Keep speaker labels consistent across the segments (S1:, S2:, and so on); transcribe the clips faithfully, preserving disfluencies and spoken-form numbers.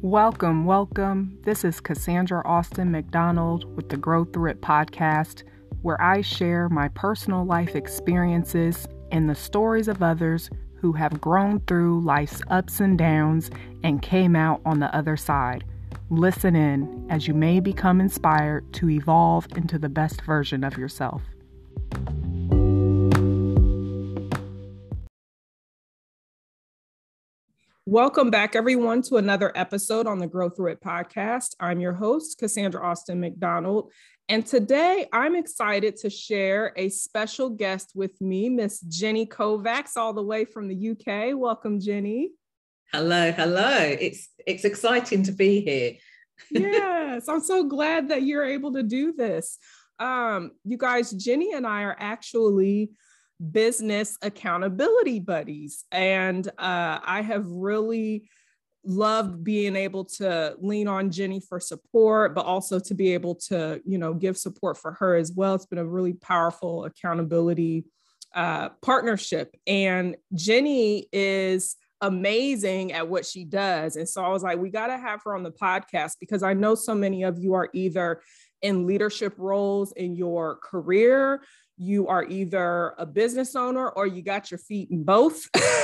S1: Welcome, welcome. This is Cassandra Austin McDonald with the Grow Through It podcast, where I share my personal life experiences and the stories of others who have grown through life's ups and downs and came out on the other side. Listen in as you may become inspired to evolve into the best version of yourself. Welcome back, everyone, to another episode on the Grow Through It podcast. I'm your host, Cassandra Austin McDonald, and today I'm excited to share a special guest with me, Miss Jenny Kovacs, all the way from the U K. Welcome, Jenny.
S2: Hello, hello. It's it's exciting to be here.
S1: Yes, I'm so glad that you're able to do this. Um, you guys, Jenny and I are actually business accountability buddies. And uh, I have really loved being able to lean on Jenny for support, but also to be able to, you know, give support for her as well. It's been a really powerful accountability uh, partnership. And Jenny is amazing at what she does. And so I was like, we got to have her on the podcast because I know so many of you are either in leadership roles in your career, you are either a business owner or you got your feet in both.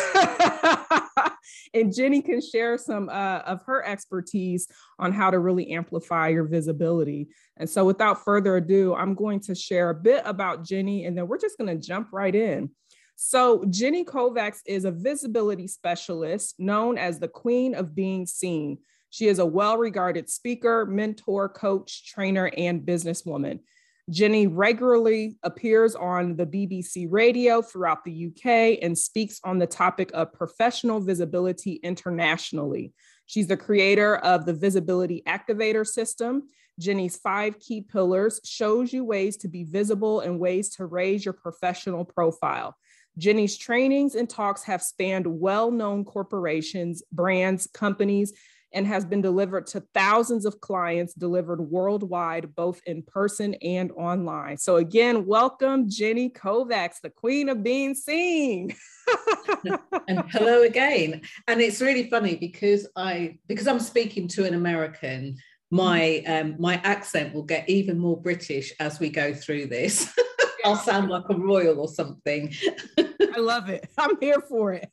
S1: And Jenny can share some uh, of her expertise on how to really amplify your visibility. And so without further ado, I'm going to share a bit about Jenny, and then we're just going to jump right in. So Jenny Kovacs is a visibility specialist known as the Queen of Being Seen. She is a well-regarded speaker, mentor, coach, trainer, and businesswoman. Jenny regularly appears on the B B C radio throughout the U K and speaks on the topic of professional visibility internationally. She's the creator of the Visibility Activator System. Jenny's five key pillars shows you ways to be visible and ways to raise your professional profile. Jenny's trainings and talks have spanned well-known corporations, brands, companies, and has been delivered to thousands of clients delivered worldwide, both in person and online. So again, welcome Jenny Kovacs, the Queen of Being Seen.
S2: And hello again. And it's really funny because I, because I'm speaking to an American, my um, my accent will get even more British as we go through this. I'll sound like a royal or something.
S1: I love it. I'm here for it.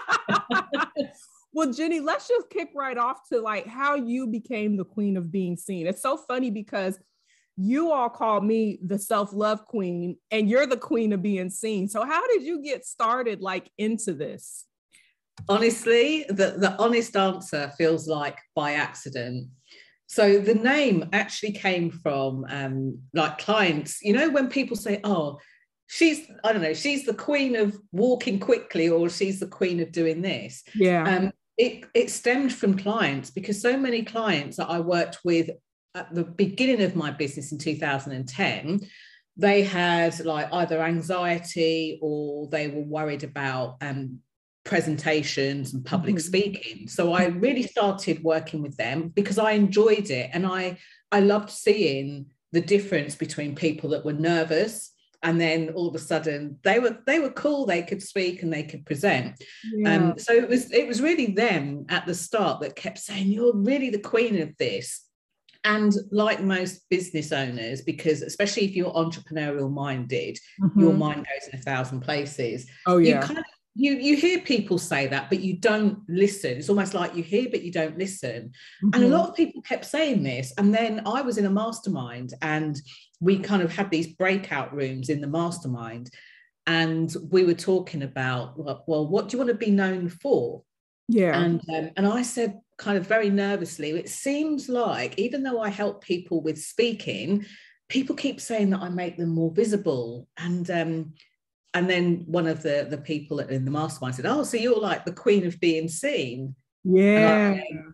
S1: Well, Jenny, let's just kick right off to like how you became the Queen of Being Seen. It's so funny because you all call me the self-love queen and you're the Queen of Being Seen. So how did you get started like into this?
S2: Honestly, the, the honest answer feels like by accident. So the name actually came from um, like clients, you know, when people say, oh, she's, I don't know, she's the queen of walking quickly or she's the queen of doing this.
S1: Yeah.
S2: Um, It, it stemmed from clients because so many clients that I worked with at the beginning of my business in two thousand ten, they had like either anxiety or they were worried about um, presentations and public mm-hmm. speaking. So I really started working with them because I enjoyed it. And I, I loved seeing the difference between people that were nervous and then all of a sudden they were they were cool, they could speak and they could present. Yeah. Um, so it was it was really them at the start that kept saying, you're really the queen of this. And like most business owners, because especially if you're entrepreneurial minded, mm-hmm. your mind goes in a thousand places.
S1: Oh, yeah.
S2: You kind of You, you hear people say that, but you don't listen. It's almost like you hear, but you don't listen. Mm-hmm. And a lot of people kept saying this. And then I was in a mastermind and we kind of had these breakout rooms in the mastermind. And we were talking about, well, well what do you want to be known for?
S1: Yeah.
S2: And, um, and I said kind of very nervously, it seems like even though I help people with speaking, people keep saying that I make them more visible. And um And then one of the, the people in the mastermind said, oh, so you're like the Queen of Being Seen.
S1: Yeah.
S2: Went,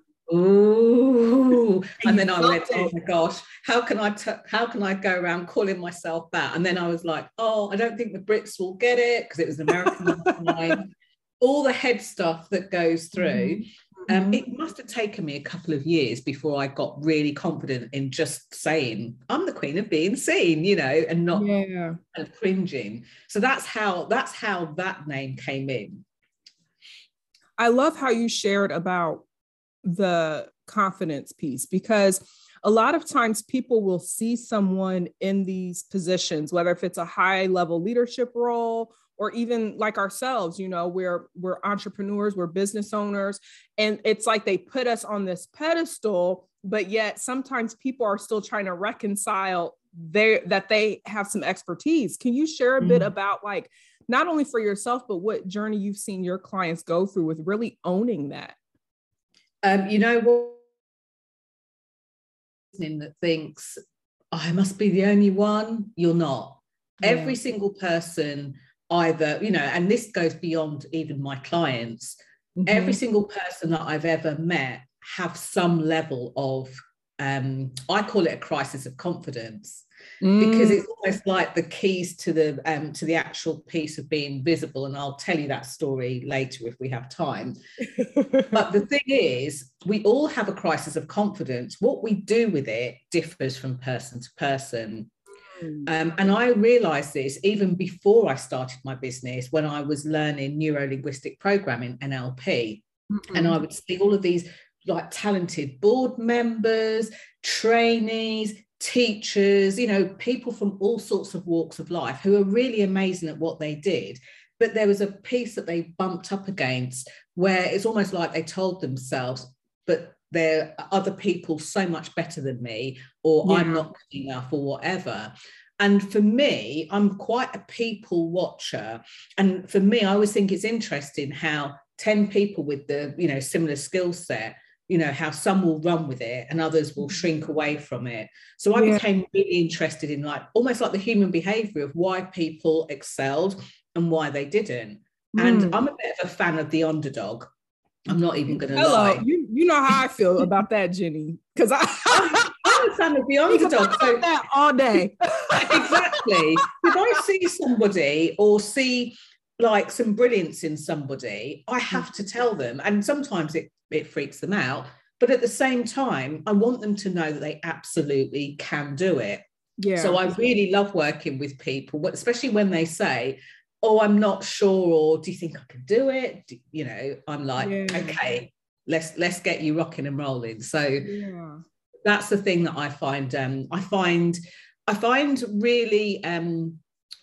S2: ooh. And, and then I went, it. oh my gosh, how can I t- how can I go around calling myself that? And then I was like, oh, I don't think the Brits will get it because it was an American mastermind. All the head stuff that goes through. Mm-hmm. Um, it must have taken me a couple of years before I got really confident in just saying, I'm the Queen of Being Seen, you know, and not
S1: yeah.
S2: kind of cringing. So that's how that's how that name came in.
S1: I love how you shared about the confidence piece, because a lot of times people will see someone in these positions, whether if it's a high level leadership role or even like ourselves, you know, we're, we're entrepreneurs, we're business owners, and it's like they put us on this pedestal, but yet sometimes people are still trying to reconcile their, that they have some expertise. Can you share a mm. bit about, like, not only for yourself, but what journey you've seen your clients go through with really owning that?
S2: Um, you know what? That thinks, oh, I must be the only one. You're not. Yeah. Every single person, either, you know, and this goes beyond even my clients, mm-hmm. every single person that I've ever met have some level of, um, I call it a crisis of confidence. Mm. Because it's almost like the keys to the um, to the actual piece of being visible. And I'll tell you that story later if we have time. But the thing is, we all have a crisis of confidence. What we do with it differs from person to person. Mm. Um, and I realized this even before I started my business, when I was learning neuro-linguistic programming, N L P. Mm-hmm. And I would see all of these like talented board members, trainees, teachers, you know, people from all sorts of walks of life who are really amazing at what they did. But there was a piece that they bumped up against where it's almost like they told themselves, but there are other people so much better than me, or yeah. I'm not good enough, or whatever. And for me, I'm quite a people watcher. And for me, I always think it's interesting how ten people with the, you know, similar skill set, you know, how some will run with it and others will shrink away from it. So I yeah. became really interested in, like, almost like the human behavior of why people excelled and why they didn't. Mm. And I'm a bit of a fan of the underdog. I'm not even going to lie.
S1: You, you know how I feel about that, Jenny, because I,
S2: I'm a fan of the underdog.
S1: So that all day.
S2: Exactly. If I see somebody or see like some brilliance in somebody, I have to tell them. And sometimes it it freaks them out, but at the same time, I want them to know that they absolutely can do it. Yeah. So I really love working with people, especially when they say, oh, I'm not sure, or do you think I can do it? Do, you know, I'm like, yeah. okay, let's let's get you rocking and rolling. So yeah. that's the thing that I find, um, I find, I find really, um,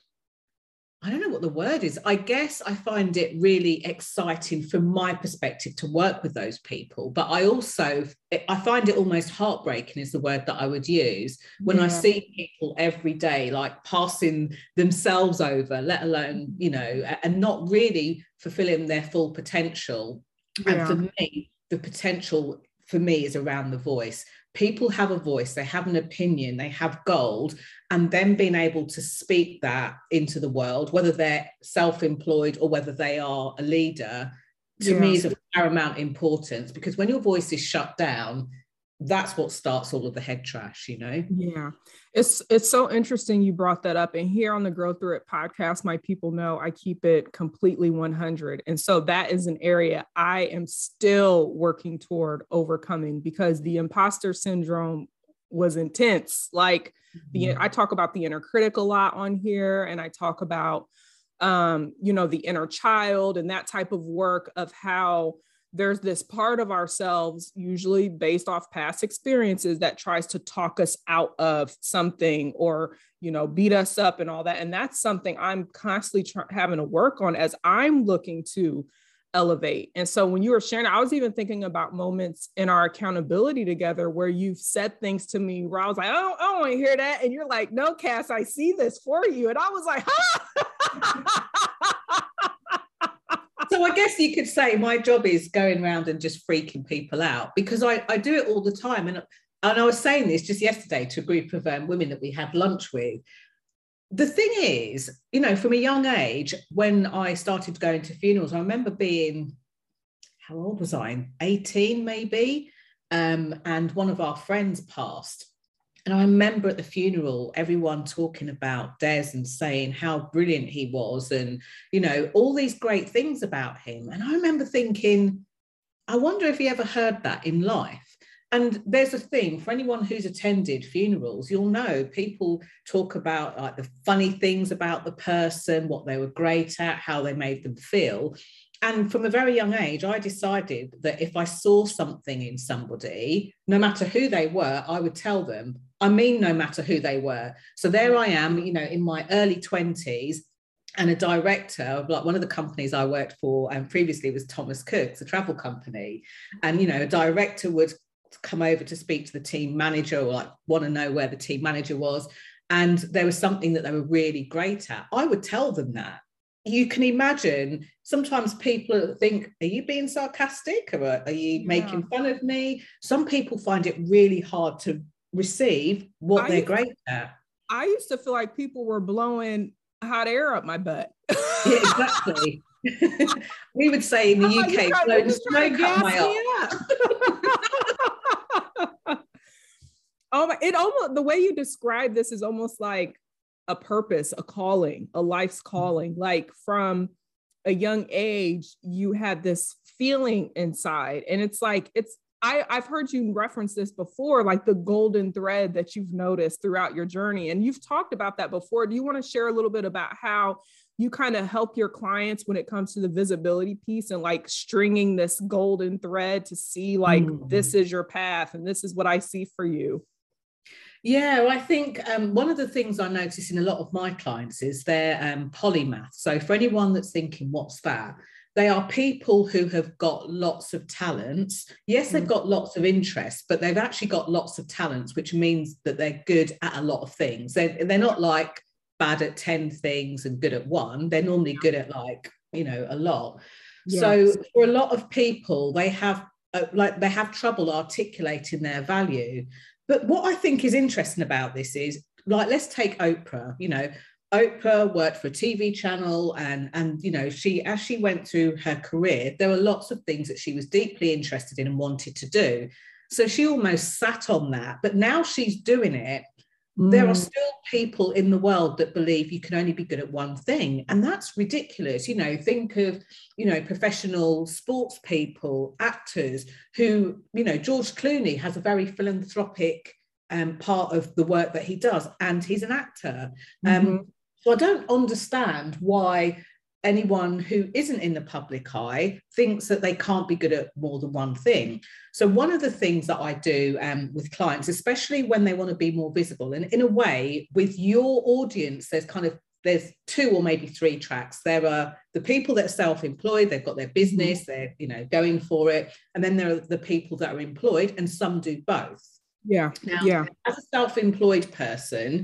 S2: I don't know what the word is. I guess I find it really exciting from my perspective to work with those people. But I also, I find it almost heartbreaking is the word that I would use when yeah. I see people every day, like passing themselves over, let alone, you know, and not really fulfilling their full potential. Yeah. And for me, the potential for me is around the voice. People have a voice, they have an opinion, they have gold, and then being able to speak that into the world, whether they're self-employed or whether they are a leader, to yeah. me is of paramount importance, because when your voice is shut down, that's what starts all of the head trash, you know?
S1: Yeah. It's it's so interesting you brought that up. And here on the Grow Through It podcast, my people know I keep it completely one hundred. And so that is an area I am still working toward overcoming, because the imposter syndrome was intense. Like the, I talk about the inner critic a lot on here, and I talk about, um, you know, the inner child and that type of work of how there's this part of ourselves, usually based off past experiences, that tries to talk us out of something or, you know, beat us up and all that. And that's something I'm constantly try- having to work on as I'm looking to elevate. And so when you were sharing, I was even thinking about moments in our accountability together where you've said things to me where I was like, oh, I don't want to hear that. And you're like, no, Cass, I see this for you. And I was like, ha!
S2: So I guess you could say my job is going around and just freaking people out, because I, I do it all the time. And, and I was saying this just yesterday to a group of um, women that we had lunch with. The thing is, you know, from a young age, when I started going to funerals, I remember being, how old was I? eighteen maybe. Um, and one of our friends passed. And I remember at the funeral, everyone talking about Des and saying how brilliant he was and, you know, all these great things about him. And I remember thinking, I wonder if he ever heard that in life. And there's a thing for anyone who's attended funerals, you'll know people talk about like the funny things about the person, what they were great at, how they made them feel. and from a very young age, I decided that if I saw something in somebody, no matter who they were, I would tell them. I mean, no matter who they were. So there I am, you know, in my early twenties, and a director of like one of the companies I worked for and previously was Thomas Cook's, a travel company. And, you know, a director would come over to speak to the team manager or like want to know where the team manager was. And there was something that they were really great at. I would tell them that. You can imagine sometimes people think, are you being sarcastic or are you yeah. making fun of me? Some people find it really hard to receive what I they're great at.
S1: I used to feel like people were blowing hot air up my butt.
S2: Yeah, exactly. We would say in the U K, blow the smoke up my
S1: up. Oh my, it almost, the way you describe this is almost like a purpose, a calling, a life's calling. Like from a young age, you had this feeling inside. And it's like, it's, I, I've heard you reference this before, like the golden thread that you've noticed throughout your journey. And you've talked about that before. Do you want to share a little bit about how you kind of help your clients when it comes to the visibility piece and like stringing this golden thread to see like, mm. this is your path and this is what I see for you?
S2: Yeah, well, I think um, one of the things I notice in a lot of my clients is they're um, polymath. So for anyone that's thinking, what's that? They are people who have got lots of talents. Yes, they've got lots of interests, but they've actually got lots of talents, which means that they're good at a lot of things. They're, they're not like bad at ten things and good at one. They're normally good at like, you know, a lot. Yes. So for a lot of people, they have uh, like they have trouble articulating their value. But what I think is interesting about this is, like, let's take Oprah. You know, Oprah worked for a T V channel and, and, you know, she, as she went through her career, there were lots of things that she was deeply interested in and wanted to do. So she almost sat on that, but now she's doing it. Mm. There are still people in the world that believe you can only be good at one thing. And that's ridiculous. You know, think of, you know, professional sports people, actors who, you know, George Clooney has a very philanthropic um, part of the work that he does, and he's an actor. Mm-hmm. Um, So I don't understand why anyone who isn't in the public eye thinks that they can't be good at more than one thing. So one of the things that I do um, with clients, especially when they want to be more visible, and in a way with your audience, there's kind of, there's two or maybe three tracks. There are the people that are self-employed, they've got their business, they're, you know, going for it. And then there are the people that are employed, and some do both.
S1: Yeah.
S2: Now,
S1: yeah.
S2: as a self-employed person,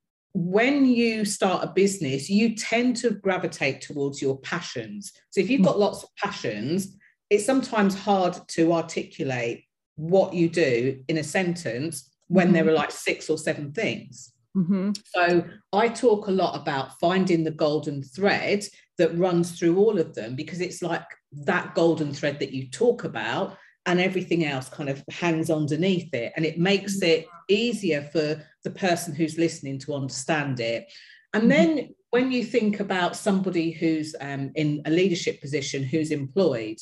S2: when you start a business, you tend to gravitate towards your passions. So if you've got lots of passions, it's sometimes hard to articulate what you do in a sentence when mm-hmm. there are like six or seven things. Mm-hmm. So I talk a lot about finding the golden thread that runs through all of them, because it's like that golden thread that you talk about and everything else kind of hangs underneath it. And it makes it easier for the person who's listening to understand it. And then when you think about somebody who's um, in a leadership position, who's employed,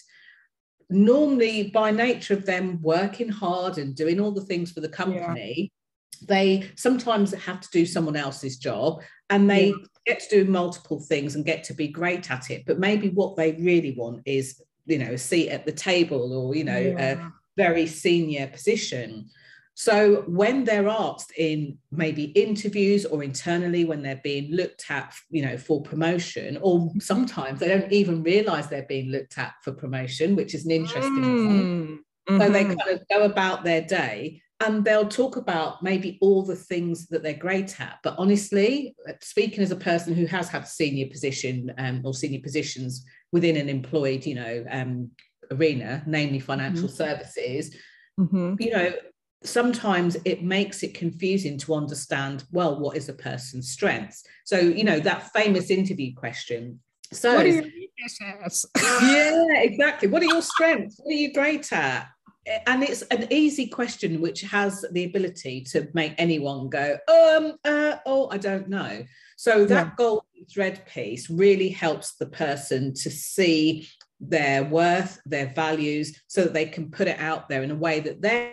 S2: normally by nature of them working hard and doing all the things for the company, yeah. they sometimes have to do someone else's job, and they yeah. get to do multiple things and get to be great at it. But maybe what they really want is, you know, a seat at the table, or, you know, yeah. a very senior position. So when they're asked in maybe interviews or internally when they're being looked at, you know, for promotion, or sometimes they don't even realize they're being looked at for promotion, which is an interesting mm. one. Mm-hmm. So they kind of go about their day and they'll talk about maybe all the things that they're great at. But honestly, speaking as a person who has had senior position um, or senior positions within an employed, you know, um, arena, namely financial mm-hmm. services, mm-hmm. you know, sometimes it makes it confusing to understand, well, what is a person's strengths? So, you know, that famous interview question. So,
S1: what are your weaknesses?
S2: Yeah, exactly. What are your strengths? What are you great at? And it's an easy question which has the ability to make anyone go, um, uh, oh, I don't know. So that yeah. golden thread piece really helps the person to see their worth, their values, so that they can put it out there in a way that they're.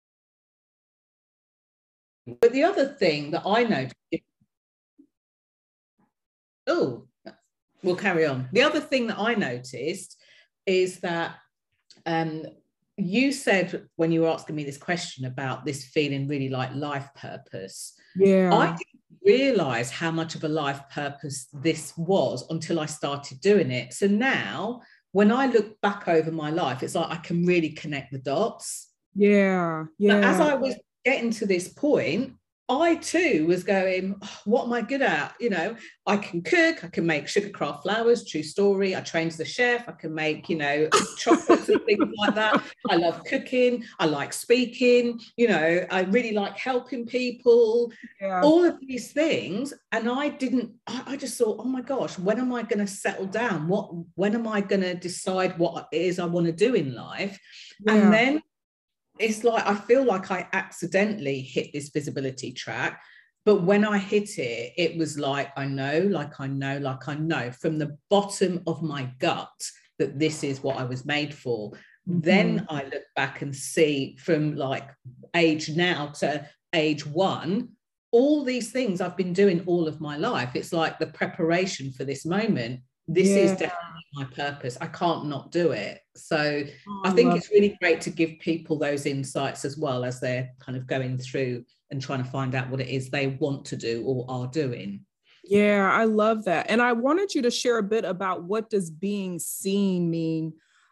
S2: But the other thing that I noticed, oh, we'll carry on. The other thing that I noticed is that um, you said when you were asking me this question about this feeling really like life purpose.
S1: Yeah.
S2: I didn't realize how much of a life purpose this was until I started doing it. So now when I look back over my life, it's like I can really connect the dots.
S1: Yeah. Yeah.
S2: But as I was getting to this point, I too was going, oh, what am I good at? You know, I can cook, I can make sugar craft flowers, true story. I trained as a chef, I can make, you know, chocolates and things like that. I love cooking, I like speaking, you know, I really like helping people, yeah. all of these things. And I didn't, I, I just thought, oh my gosh, when am I going to settle down? What, when am I going to decide what it is I want to do in life? Yeah. And then it's like, I feel like I accidentally hit this visibility track. But when I hit it, it was like, I know, like I know, like I know from the bottom of my gut that this is what I was made for. Mm-hmm. Then I look back and see from like age now to age one, all these things I've been doing all of my life. It's like the preparation for this moment. This yeah. is definitely my purpose. I can't not do it. So oh, I think it's really great to give people those insights as well as they're kind of going through and trying to find out what it is they want to do or are doing.
S1: Yeah, I love that. And I wanted you to share a bit about what does being seen mean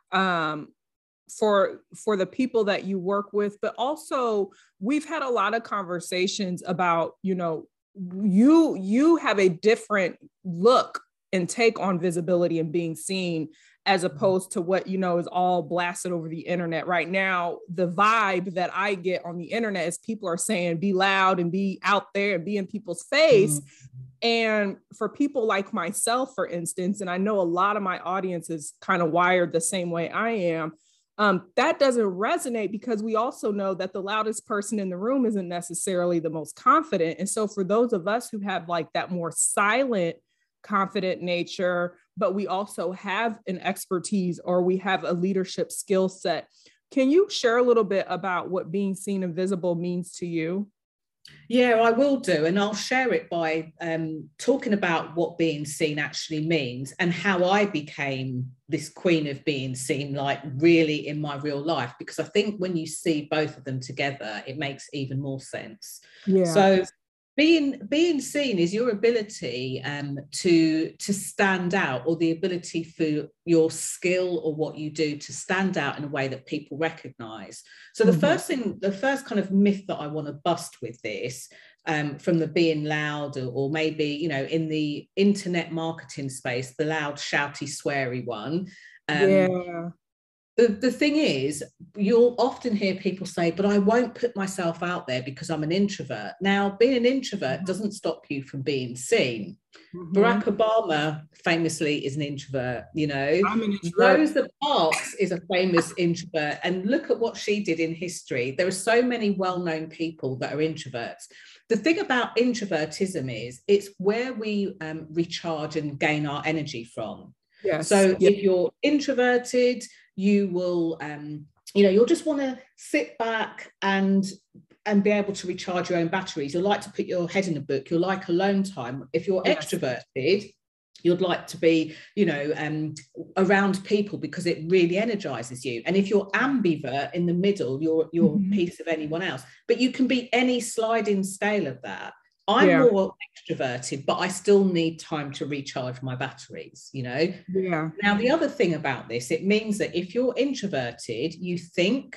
S1: um, for, for the people that you work with, but also we've had a lot of conversations about, you know, you, you have a different look and take on visibility and being seen as opposed to what, you know, is all blasted over the internet right now. The vibe that I get on the internet is people are saying, be loud and be out there and be in people's face. Mm-hmm. And for people like myself, for instance, and I know a lot of my audience is kind of wired the same way I am, um, that doesn't resonate because we also know that the loudest person in the room isn't necessarily the most confident. And so for those of us who have like that more silent, confident nature, but we also have an expertise or we have a leadership skill set. Can you share a little bit about what being seen and visible means to you?
S2: Yeah, I will do. And I'll share it by um, talking about what being seen actually means and how I became this queen of being seen, like really in my real life, because I think when you see both of them together, it makes even more sense. Yeah. So Being, being seen is your ability um, to, to stand out, or the ability for your skill or what you do to stand out in a way that people recognize. So the mm-hmm. first thing, the first kind of myth that I want to bust with this um, from the being loud or, or maybe, you know, in the internet marketing space, the loud, shouty, sweary one. Um, yeah. The, the thing is, you'll often hear people say, but I won't put myself out there because I'm an introvert. Now, being an introvert mm-hmm. doesn't stop you from being seen. Mm-hmm. Barack Obama famously is an introvert, you know. I'm an introvert. Rosa Parks is a famous introvert. And look at what she did in history. There are so many well-known people that are introverts. The thing about introvertism is it's where we um, recharge and gain our energy from. Yes. So yep. if you're introverted, you will, um, you know, you'll just want to sit back and and be able to recharge your own batteries. You'll like to put your head in a book. You'll like alone time. If you're yes. extroverted, you'd like to be, you know, um, around people because it really energizes you. And if you're ambivert in the middle, you're you're mm-hmm. a piece of anyone else. But you can be any sliding scale of that. I'm yeah. more extroverted, but I still need time to recharge my batteries, you know? Yeah. Now, the other thing about this, it means that if you're introverted, you think,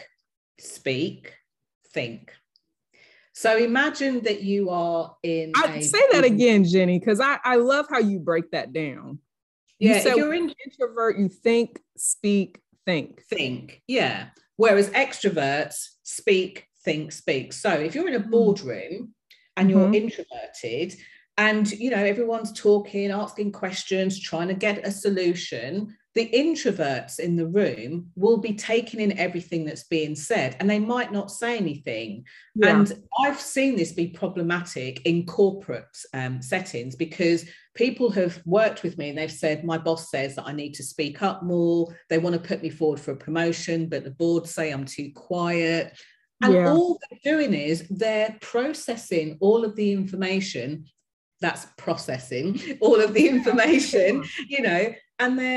S2: speak, think. So imagine that you are in
S1: I, a... Say that again, Jenny, because I, I love how you break that down. You yeah, if you're in introvert, you think, speak, think.
S2: Think, yeah. Whereas extroverts speak, think, speak. So if you're in a boardroom, and you're mm-hmm. introverted and, you know, everyone's talking, asking questions, trying to get a solution, the introverts in the room will be taking in everything that's being said and they might not say anything. Yeah. And I've seen this be problematic in corporate um, settings because people have worked with me and they've said, my boss says that I need to speak up more. They want to put me forward for a promotion, but the board say I'm too quiet. And yeah. all they're doing is they're processing all of the information, that's processing all of the information, you know, and they're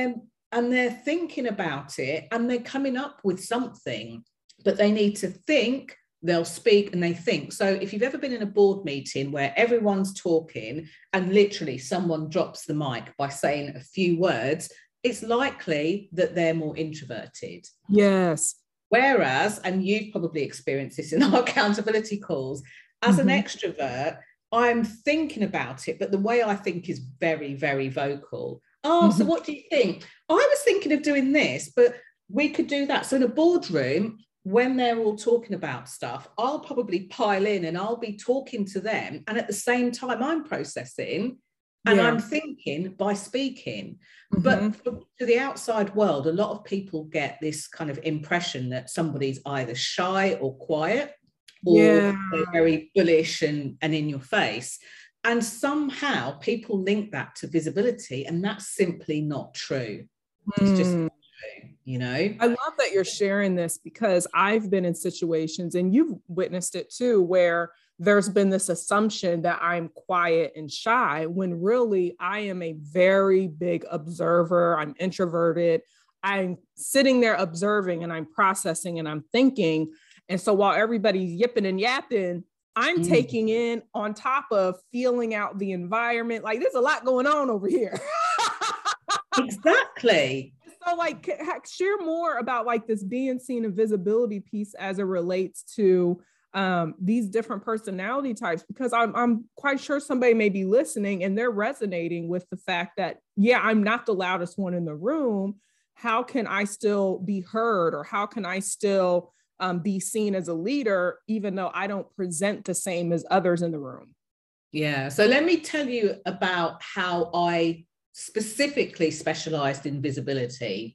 S2: and they're thinking about it and they're coming up with something, but they need to think, they'll speak, and they think. So if you've ever been in a board meeting where everyone's talking and literally someone drops the mic by saying a few words, it's likely that they're more introverted.
S1: Yes.
S2: Whereas, and you've probably experienced this in our accountability calls, as mm-hmm. an extrovert, I'm thinking about it, but the way I think is very, very vocal. Oh, mm-hmm. So what do you think? I was thinking of doing this, but we could do that. So in a boardroom, when they're all talking about stuff, I'll probably pile in and I'll be talking to them. And at the same time, I'm processing and yeah. I'm thinking by speaking. Mm-hmm. But for, to the outside world, a lot of people get this kind of impression that somebody's either shy or quiet, or yeah. they're very bullish and, and in your face. And somehow people link that to visibility, and that's simply not true. Mm. It's just not true, you know?
S1: I love that you're sharing this, because I've been in situations, and you've witnessed it too, where there's been this assumption that I'm quiet and shy, when really I am a very big observer. I'm introverted. I'm sitting there observing, and I'm processing, and I'm thinking. And so while everybody's yipping and yapping, I'm mm. taking in, on top of feeling out the environment. Like, there's a lot going on over here.
S2: Exactly.
S1: So like, share more about like this being seen and visibility piece as it relates to um, these different personality types, because I'm, I'm quite sure somebody may be listening and they're resonating with the fact that, yeah, I'm not the loudest one in the room. How can I still be heard? Or how can I still Um, be seen as a leader, even though I don't present the same as others in the room?
S2: Yeah. So let me tell you about how I specifically specialized in visibility.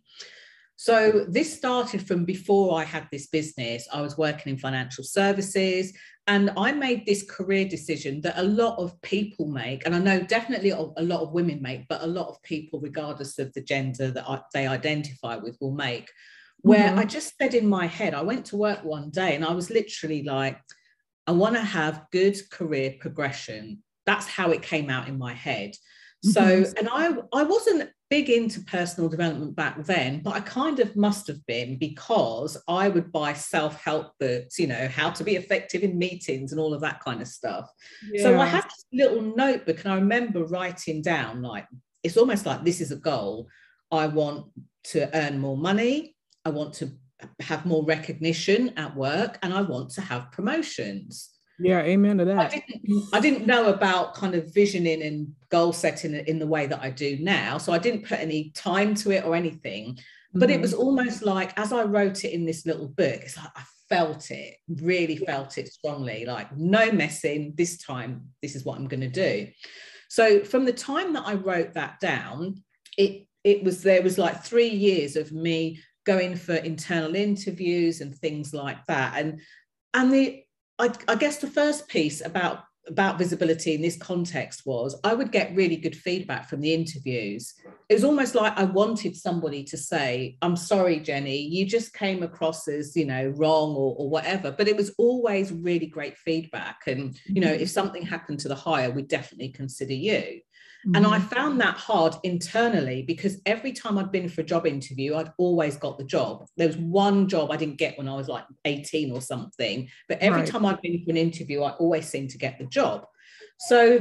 S2: So this started from before I had this business. I was working in financial services, and I made this career decision that a lot of people make, and I know definitely a lot of women make, but a lot of people, regardless of the gender that they identify with, will make. Where mm-hmm. I just said in my head, I went to work one day and I was literally like, I want to have good career progression. That's how it came out in my head. Mm-hmm. So, and I, I wasn't big into personal development back then, but I kind of must have been, because I would buy self-help books, you know, how to be effective in meetings and all of that kind of stuff. Yeah. So I had this little notebook, and I remember writing down, like, it's almost like this is a goal. I want to earn more money. I want to have more recognition at work, and I want to have promotions.
S1: Yeah, amen to that.
S2: I didn't, I didn't know about kind of visioning and goal setting in the way that I do now. So I didn't put any time to it or anything. But mm-hmm. it was almost like, as I wrote it in this little book, it's like I felt it, really yeah. felt it strongly, like no messing, this time, this is what I'm going to do. So from the time that I wrote that down, it it was, there was like three years of me going for internal interviews and things like that. And, and the, I, I guess the first piece about, about visibility in this context was I would get really good feedback from the interviews. It was almost like I wanted somebody to say, I'm sorry, Jenny, you just came across as, you know, wrong or, or whatever. But it was always really great feedback. And, you know, if something happened to the hire, we'd definitely consider you. And I found that hard internally, because every time I'd been for a job interview, I'd always got the job. There was one job I didn't get when I was like eighteen or something, but every right. time I'd been for an interview, I always seemed to get the job. So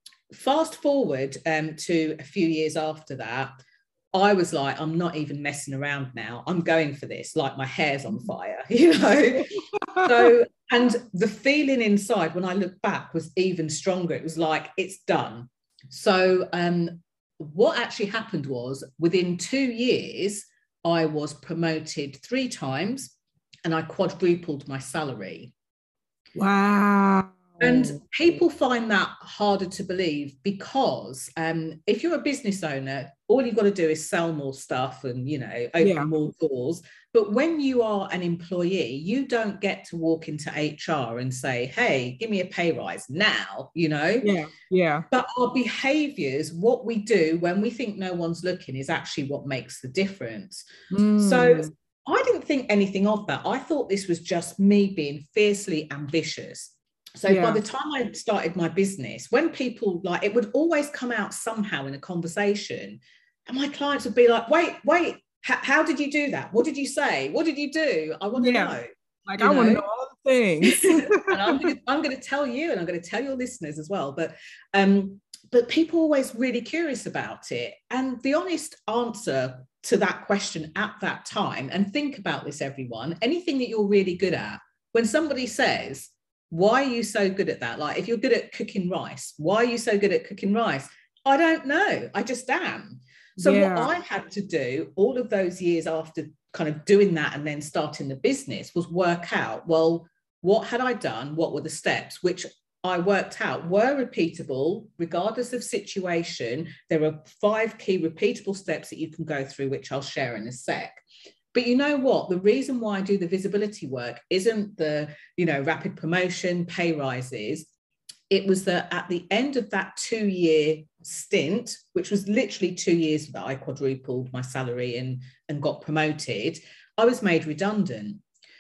S2: fast forward um, to a few years after that, I was like, I'm not even messing around now. I'm going for this, like my hair's on fire, you know? So, and the feeling inside when I look back was even stronger. It was like, it's done. So um, what actually happened was, within two years, I was promoted three times and I quadrupled my salary.
S1: Wow.
S2: And people find that harder to believe, because um, if you're a business owner, all you've got to do is sell more stuff and, you know, open yeah. more doors. But when you are an employee, you don't get to walk into H R and say, hey, give me a pay rise now, you know?
S1: Yeah, yeah.
S2: But our behaviors, what we do when we think no one's looking, is actually what makes the difference. Mm. So I didn't think anything of that. I thought this was just me being fiercely ambitious. So yeah. by the time I started my business, when people, like, it would always come out somehow in a conversation, And my clients would be like, wait, wait, how, how did you do that? What did you say? What did you do? I want to
S1: yeah.
S2: know.
S1: Like, I want to know all the things.
S2: And I'm going to, I'm going to tell you, and I'm going to tell your listeners as well. But, um, but people are always really curious about it. And the honest answer to that question at that time, and think about this, everyone, anything that you're really good at, when somebody says, why are you so good at that? Like, if you're good at cooking rice, why are you so good at cooking rice? I don't know. I just am. So yeah. what I had to do all of those years after kind of doing that and then starting the business was work out, well, what had I done? What were the steps? Which I worked out were repeatable, regardless of situation. There are five key repeatable steps that you can go through, which I'll share in a sec. But you know what? The reason why I do the visibility work isn't the, you know, rapid promotion, pay rises. It was that at the end of that two-year stint, which was literally two years that I quadrupled my salary and, and got promoted, I was made redundant.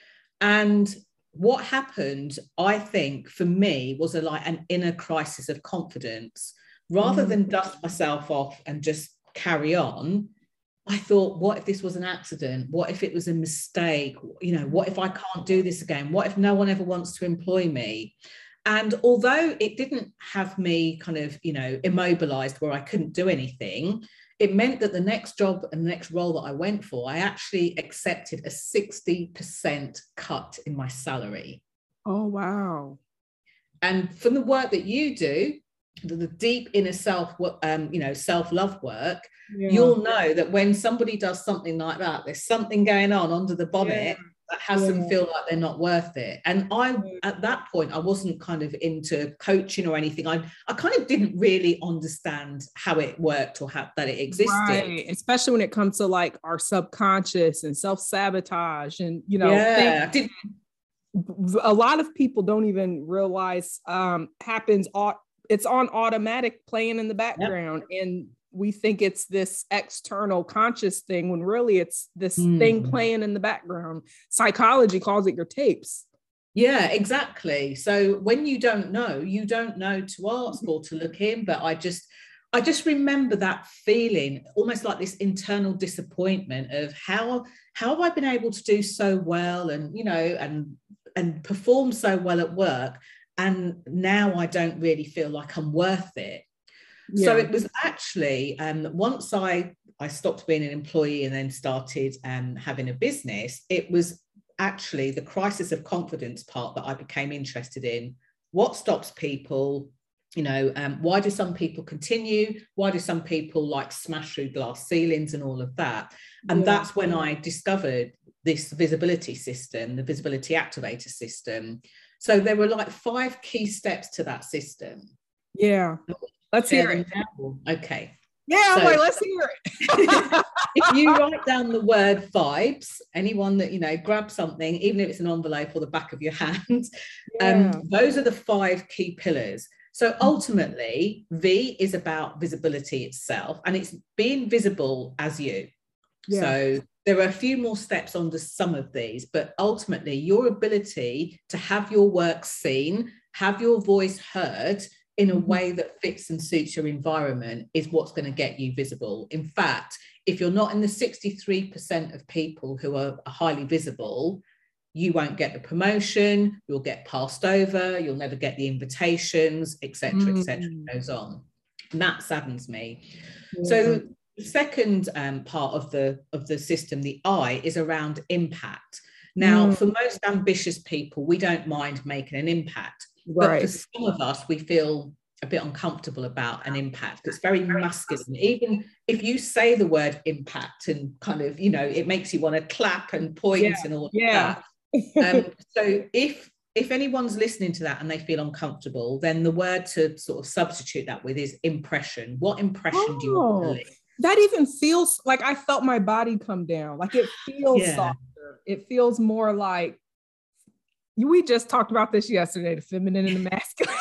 S2: And what happened, I think, for me, was a, like an inner crisis of confidence. Rather mm. than dust myself off and just carry on, I thought, what if this was an accident? What if it was a mistake? You know, what if I can't do this again? What if no one ever wants to employ me? And although it didn't have me kind of, you know, immobilized where I couldn't do anything, it meant that the next job and the next role that I went for, I actually accepted a sixty percent cut in my salary.
S1: Oh, wow.
S2: And from the work that you do, the, the deep inner self, um, you know, self-love work, yeah. you'll know that when somebody does something like that, there's something going on under the bonnet yeah. that has yeah. them feel like they're not worth it. And I, at that point, I wasn't kind of into coaching or anything. I, I kind of didn't really understand how it worked or how that it existed.
S1: Right. Especially when it comes to like our subconscious and self-sabotage and, you know,
S2: yeah, I didn't.
S1: A lot of people don't even realize um, happens. It's on automatic playing in the background. Yep. And we think it's this external conscious thing when really it's this mm. thing playing in the background. Psychology calls it your tapes.
S2: Yeah, exactly. So when you don't know, you don't know to ask or to look in. But I just, I just remember that feeling, almost like this internal disappointment of how, how have I been able to do so well and, you know, and, and perform so well at work. And now I don't really feel like I'm worth it. Yeah. So it was actually, um, once I, I stopped being an employee and then started um, having a business, it was actually the crisis of confidence part that I became interested in. What stops people? You know, um, why do some people continue? Why do some people like smash through glass ceilings and all of that? And yeah. that's when I discovered this visibility system, the visibility activator system. So there were like five key steps to that system.
S1: Yeah. Let's hear it.
S2: Now. Okay.
S1: Yeah, so, like, let's hear it.
S2: If you write down the word vibes, anyone that, you know, grab something, even if it's an envelope or the back of your hand, yeah. um, those are the five key pillars. So ultimately, V is about visibility itself, and it's being visible as you. Yeah. So there are a few more steps under some of these, but ultimately your ability to have your work seen, have your voice heard in a way that fits and suits your environment is what's going to get you visible. In fact, if you're not in the sixty-three percent of people who are highly visible, you won't get the promotion, you'll get passed over, you'll never get the invitations, et cetera, mm. et cetera, goes on. And that saddens me. Yeah. So the second um, part of the, of the system, the I, is around impact. Now, mm. for most ambitious people, we don't mind making an impact. Right. But for some of us, we feel a bit uncomfortable about an impact. It's very masculine. Even if you say the word impact and kind of, you know, it makes you want to clap and point yeah. and all of yeah. that. Um, so if if anyone's listening to that and they feel uncomfortable, then the word to sort of substitute that with is impression. What impression oh, do you want to leave?
S1: That even feels like I felt my body come down. Like it feels yeah. softer. It feels more like, we just talked about this yesterday, the feminine and the masculine.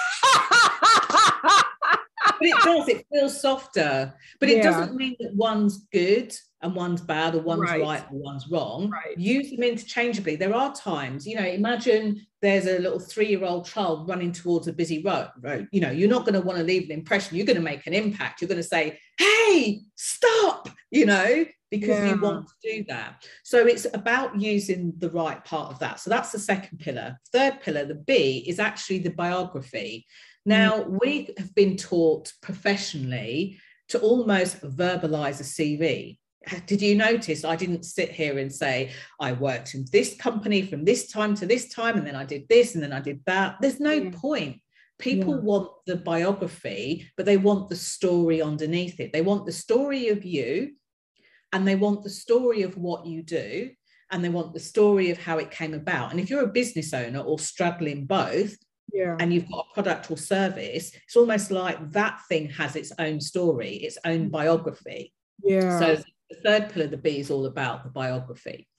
S2: But it does, it feels softer. But it yeah. doesn't mean that one's good and one's bad, or one's right, right or one's wrong. Right. Use them interchangeably. There are times, you know, imagine there's a little three-year-old child running towards a busy road. road. You know, you're not going to want to leave an impression. You're going to make an impact. You're going to say, hey, stop, you know, because yeah. you want to do that. So it's about using the right part of that. So that's the second pillar. Third pillar, the B, is actually the biography. Now, mm-hmm. we have been taught professionally to almost verbalize a C V. Did you notice I didn't sit here and say, I worked in this company from this time to this time, and then I did this, and then I did that? There's no yeah. point. People yeah. want the biography, but they want the story underneath it. They want the story of you, and they want the story of what you do, and they want the story of how it came about. And if you're a business owner or straddling both, yeah. and you've got a product or service, it's almost like that thing has its own story, its own biography.
S1: Yeah.
S2: So the third pillar, the B, is all about the biography.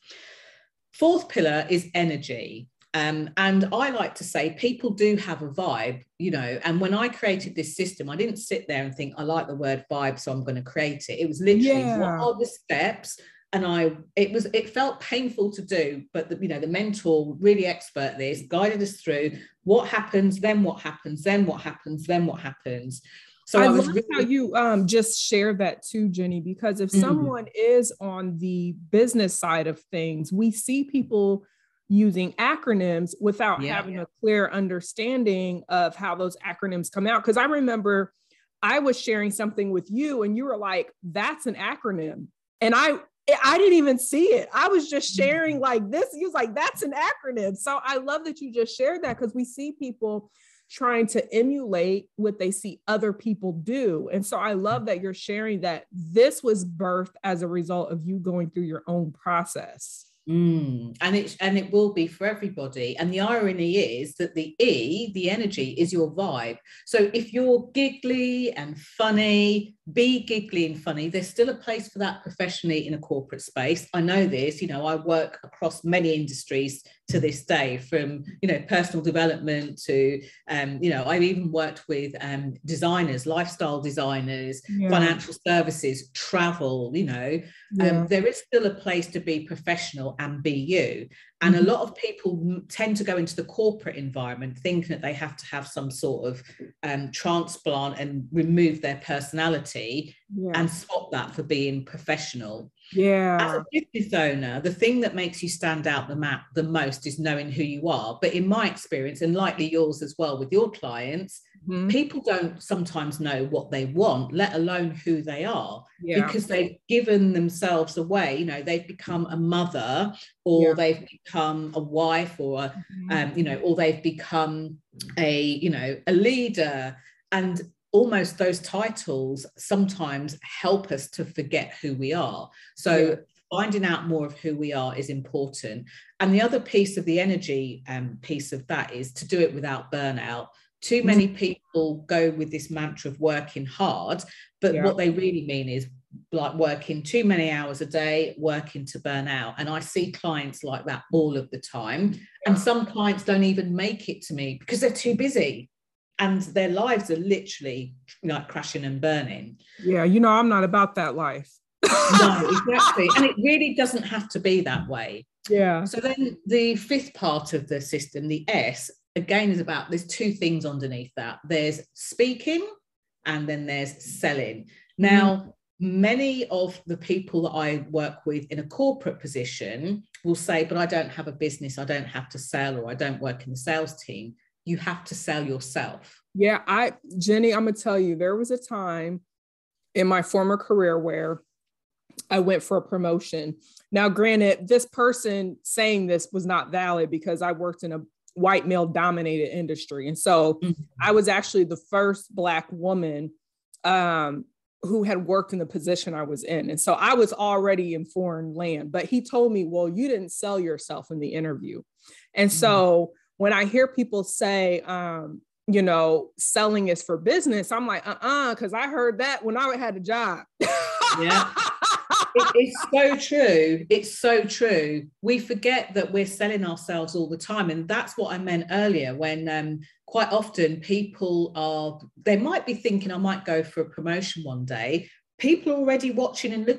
S2: Fourth pillar is energy. Um, and I like to say people do have a vibe, you know, and when I created this system, I didn't sit there and think, I like the word vibe, so I'm going to create it. It was literally, yeah. what are the steps? And I, it was, it felt painful to do, but the, you know, the mentor, really expert at this, guided us through what happens, then what happens, then what happens, then what happens. So
S1: I,
S2: I
S1: love
S2: really-
S1: how you um, just share that too, Jenny, because if mm-hmm. someone is on the business side of things, we see people using acronyms without yeah, having yeah. a clear understanding of how those acronyms come out. Because I remember I was sharing something with you and you were like, that's an acronym. And I, I didn't even see it. I was just sharing like this. He was like, that's an acronym. So I love that you just shared that, because we see people trying to emulate what they see other people do. And so I love that you're sharing that this was birthed as a result of you going through your own process.
S2: Mm. And it and it will be for everybody. And the irony is that the E, the energy, is your vibe. So if you're giggly and funny, be giggly and funny. There's still a place for that professionally in a corporate space. I know this, you know, I work across many industries to this day, from, you know, personal development to, um, you know, I've even worked with um, designers, lifestyle designers, yeah. financial services, travel, you know, yeah. um, there is still a place to be professional and be you. And mm-hmm. a lot of people tend to go into the corporate environment thinking that they have to have some sort of um, transplant and remove their personality yeah. and swap that for being professional.
S1: Yeah.
S2: As a business owner, the thing that makes you stand out the map the most is knowing who you are. But in my experience, and likely yours as well with your clients, mm-hmm. people don't sometimes know what they want, let alone who they are, yeah. because they've given themselves away. You know, they've become a mother, or yeah. they've become a wife, or a, mm-hmm. um, you know, or they've become a, you know, a leader. And almost those titles sometimes help us to forget who we are. So yeah. finding out more of who we are is important. And the other piece of the energy um, piece of that is to do it without burnout. Too many people go with this mantra of working hard, but yeah. what they really mean is like working too many hours a day, working to burn out. And I see clients like that all of the time. Yeah. And some clients don't even make it to me because they're too busy. And their lives are literally like crashing and burning.
S1: Yeah, you know, I'm not about that life.
S2: No, exactly. And it really doesn't have to be that way.
S1: Yeah.
S2: So then the fifth part of the system, the S, again, is about, there's two things underneath that. There's speaking and then there's selling. Now, mm. many of the people that I work with in a corporate position will say, but I don't have a business, I don't have to sell, or I don't work in the sales team. You have to sell yourself.
S1: Yeah, I, Jenny, I'm gonna tell you, there was a time in my former career where I went for a promotion. Now, granted, this person saying this was not valid because I worked in a white male dominated industry. And so mm-hmm. I was actually the first Black woman um, who had worked in the position I was in. And so I was already in foreign land, but he told me, well, you didn't sell yourself in the interview. And mm-hmm. so when I hear people say, um, you know, selling is for business, I'm like, uh-uh, because I heard that when I had a job.
S2: Yeah. It, it's so true. It's so true. We forget that we're selling ourselves all the time. And that's what I meant earlier when um, quite often people are, they might be thinking I might go for a promotion one day. People are already watching and looking at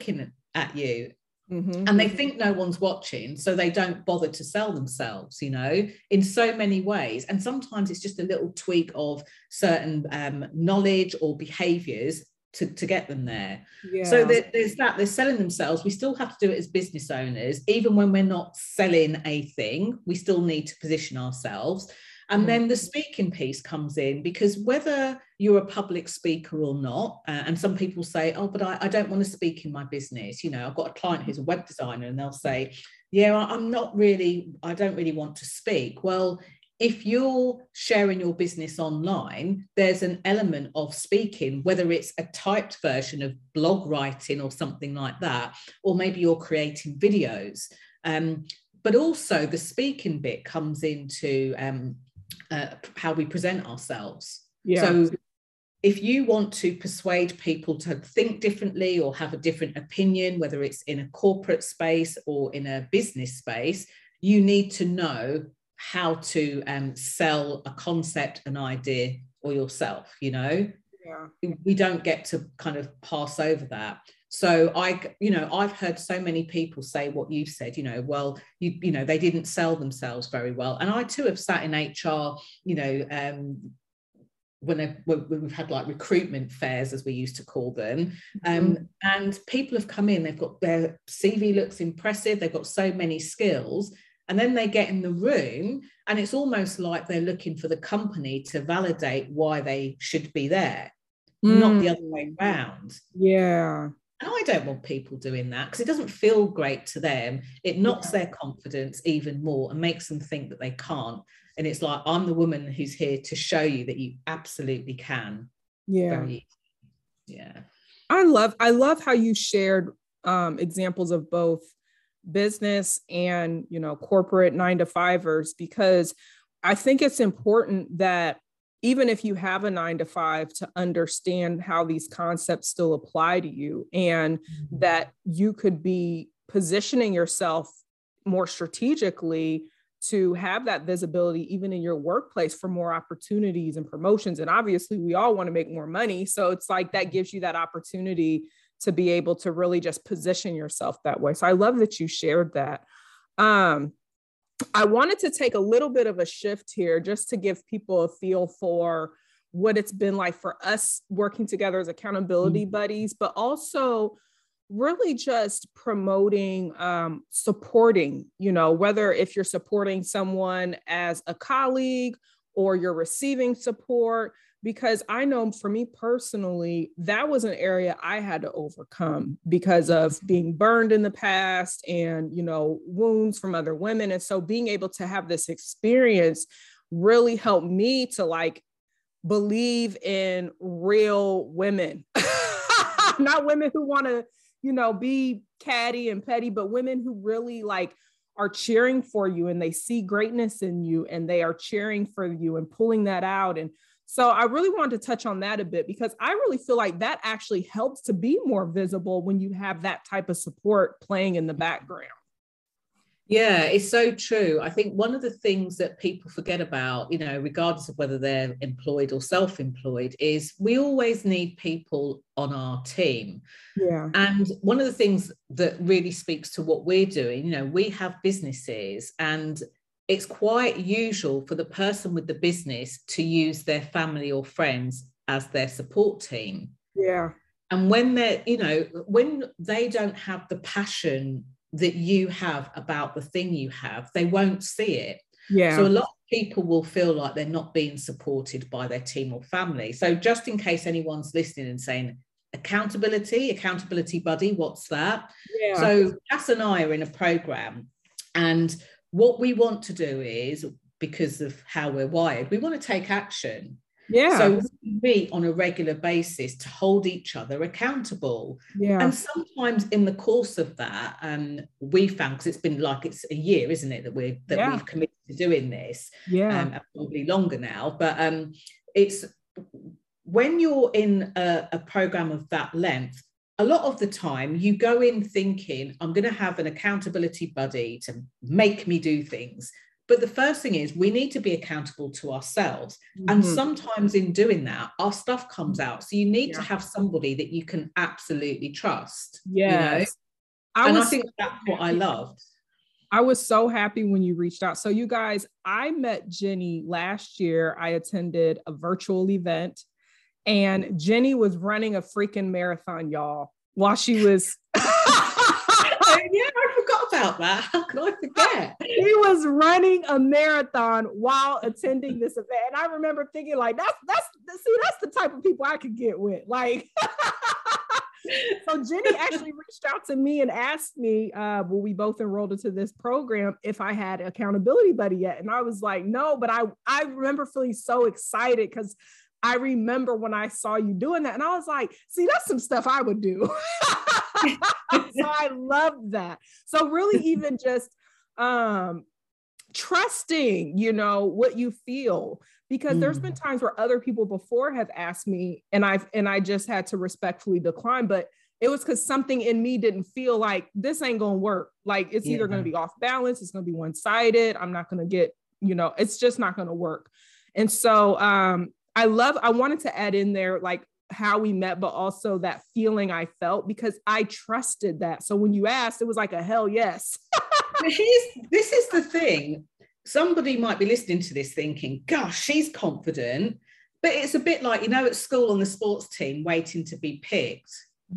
S2: at you.
S1: Mm-hmm.
S2: And they think no one's watching, so they don't bother to sell themselves, you know, in so many ways. And sometimes it's just a little tweak of certain um, knowledge or behaviors to, to get them there. Yeah. So there, there's that, they're selling themselves. We still have to do it as business owners. Even when we're not selling a thing, we still need to position ourselves. And then the speaking piece comes in, because whether you're a public speaker or not, uh, and some people say, oh, but I, I don't want to speak in my business. You know, I've got a client who's a web designer and they'll say, yeah, I'm not really, I don't really want to speak. Well, if you're sharing your business online, there's an element of speaking, whether it's a typed version of blog writing or something like that, or maybe you're creating videos. Um, but also the speaking bit comes into um, Uh, how we present ourselves. Yeah. So if you want to persuade people to think differently or have a different opinion, whether it's in a corporate space or in a business space, you need to know how to um, sell a concept, an idea, or yourself, you know? Yeah. We don't get to kind of pass over that. So I, you know, I've heard so many people say what you've said, you know, well, you, you know, they didn't sell themselves very well. And I too have sat in H R, you know, um, when, I, when we've had like recruitment fairs, as we used to call them. Um, mm-hmm. And people have come in, they've got, their C V looks impressive, they've got so many skills. And then they get in the room and it's almost like they're looking for the company to validate why they should be there, mm. not the other way around.
S1: Yeah.
S2: And I don't want people doing that, because it doesn't feel great to them. It knocks yeah. their confidence even more and makes them think that they can't. And it's like, I'm the woman who's here to show you that you absolutely can.
S1: Yeah.
S2: Very, yeah.
S1: I love, I love how you shared um, examples of both business and, you know, corporate nine to fivers, because I think it's important that even if you have a nine to five, to understand how these concepts still apply to you, and mm-hmm. that you could be positioning yourself more strategically to have that visibility, even in your workplace, for more opportunities and promotions. And obviously we all want to make more money. So it's like, that gives you that opportunity to be able to really just position yourself that way. So I love that you shared that. Um, I wanted to take a little bit of a shift here just to give people a feel for what it's been like for us working together as accountability mm-hmm. buddies, but also really just promoting, um, supporting, you know, whether if you're supporting someone as a colleague or you're receiving support, because I know for me personally, that was an area I had to overcome because of being burned in the past and, you know, wounds from other women. And so being able to have this experience really helped me to like believe in real women, not women who want to, you know, be catty and petty, but women who really like are cheering for you and they see greatness in you and they are cheering for you and pulling that out. And so I really wanted to touch on that a bit, because I really feel like that actually helps to be more visible when you have that type of support playing in the background.
S2: Yeah, it's so true. I think one of the things that people forget about, you know, regardless of whether they're employed or self-employed, is we always need people on our team. Yeah. And one of the things that really speaks to what we're doing, you know, we have businesses, and it's quite usual for the person with the business to use their family or friends as their support team. Yeah. And when they're, you know, when they don't have the passion that you have about the thing you have, they won't see it. Yeah. So a lot of people will feel like they're not being supported by their team or family. So just in case anyone's listening and saying, accountability, accountability buddy, what's that? Yeah. So Cass and I are in a program, and what we want to do is, because of how we're wired, we want to take action. Yeah. So we meet on a regular basis to hold each other accountable. Yeah. And sometimes in the course of that, um, we found, because it's been like, it's a year, isn't it, that we're that yeah. we've committed to doing this. Yeah. Um, probably longer now, but um, it's when you're in a, a program of that length, a lot of the time you go in thinking, I'm going to have an accountability buddy to make me do things. But the first thing is, we need to be accountable to ourselves. Mm-hmm. And sometimes in doing that, our stuff comes out. So you need yeah. to have somebody that you can absolutely trust. Yes. You know?
S1: I
S2: and
S1: was
S2: I think that's what I loved.
S1: I was so happy when you reached out. So you guys, I met Jenny last year. I attended a virtual event and Jenny was running a freaking marathon, y'all, while she was.
S2: Oh, yeah, I forgot about that. How can I forget?
S1: He was running a marathon while attending this event. And I remember thinking like, that's, that's, see, that's the type of people I could get with. Like, so Jenny actually reached out to me and asked me, uh, well, we both enrolled into this program, if I had accountability buddy yet. And I was like, no, but I, I remember feeling so excited because I remember when I saw you doing that and I was like, see, that's some stuff I would do. So I loved that. So really even just um, trusting, you know, what you feel, because mm. there's been times where other people before have asked me and I've, and I just had to respectfully decline, but it was because something in me didn't feel like this ain't going to work. Like it's yeah. either going to be off balance. It's going to be one-sided. I'm not going to get, you know, it's just not going to work. And so um, I love, I wanted to add in there, like, how we met, but also that feeling I felt because I trusted that. So when you asked, it was like a hell yes.
S2: Here's, this is the thing. Somebody might be listening to this thinking, gosh, she's confident. But it's a bit like, you know, at school on the sports team waiting to be picked.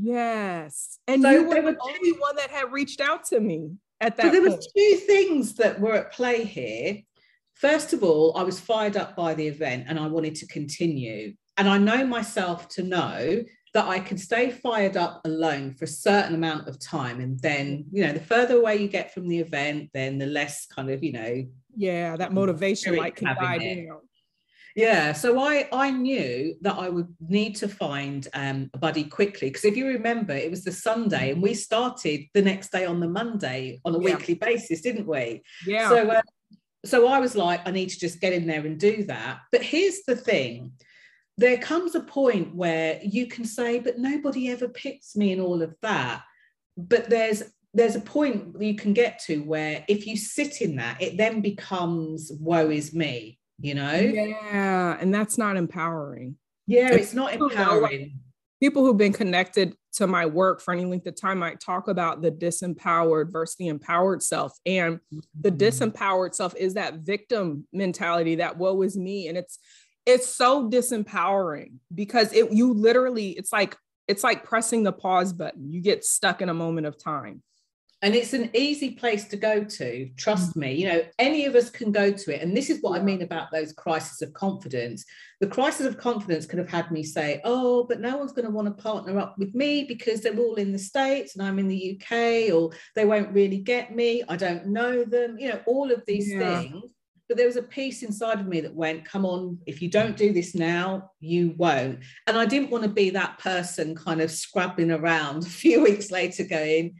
S1: Yes. And
S2: so
S1: you were
S2: there were
S1: the only
S2: two,
S1: one that had reached out to me at that
S2: so there
S1: point.
S2: was two things that were at play here. First of all, I was fired up by the event and I wanted to continue. And I know myself to know that I can stay fired up alone for a certain amount of time. And then, you know, the further away you get from the event, then the less kind of, you know.
S1: Yeah, that motivation light can die down.
S2: Yeah, so I, I knew that I would need to find um, a buddy quickly. Because if you remember, it was the Sunday and we started the next day on the Monday on a yeah. weekly basis, didn't we?
S1: Yeah.
S2: So, uh, so I was like, I need to just get in there and do that. But here's the thing. There comes a point where you can say, but nobody ever picks me and all of that. But there's there's a point you can get to where if you sit in that, it then becomes woe is me, you know?
S1: Yeah, and that's not empowering.
S2: Yeah, and it's not empowering.
S1: People who've been connected to my work for any length of time might talk about the disempowered versus the empowered self. And the disempowered self is that victim mentality, that woe is me. And it's It's so disempowering because it you literally, it's like, it's like pressing the pause button. You get stuck in a moment of time.
S2: And it's an easy place to go to. Trust me, you know, any of us can go to it. And this is what yeah. I mean about those crises of confidence. The crisis of confidence could have had me say, oh, but no one's going to want to partner up with me because they're all in the States and I'm in the U K, or they won't really get me. I don't know them, you know, all of these yeah. things. But there was a piece inside of me that went, come on, if you don't do this now, you won't. And I didn't want to be that person kind of scrabbling around a few weeks later going,